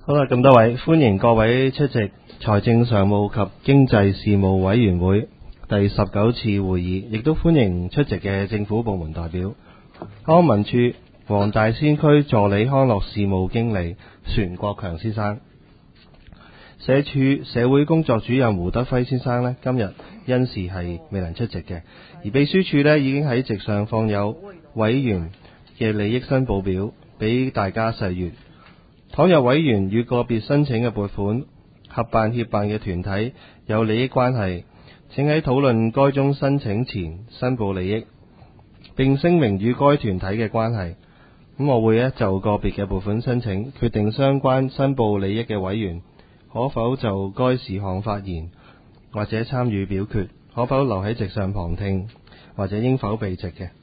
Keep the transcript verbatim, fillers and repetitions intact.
好啦，咁多位歡迎各位出席財政常務及經濟事務委員會第十九次會議，亦都歡迎出席嘅政府部門代表。康文署黃大仙區助理康樂事務經理船國強先生，社署社會工作主任胡德輝先生呢，今日因事係未能出席嘅，而秘書處呢已經喺席上放有委員嘅利益申報表俾大家細閱。倘若委員與個別申請嘅撥款、合辦協辦嘅團體有利益關係，請喺討論該宗申請前申報利益，並聲明與該團體嘅關係。咁我會呢就個別嘅撥款申請，決定相關申報利益嘅委員可否就該事項發言，或者參與表決，可否留喺席上旁聽，或者應否避席嘅。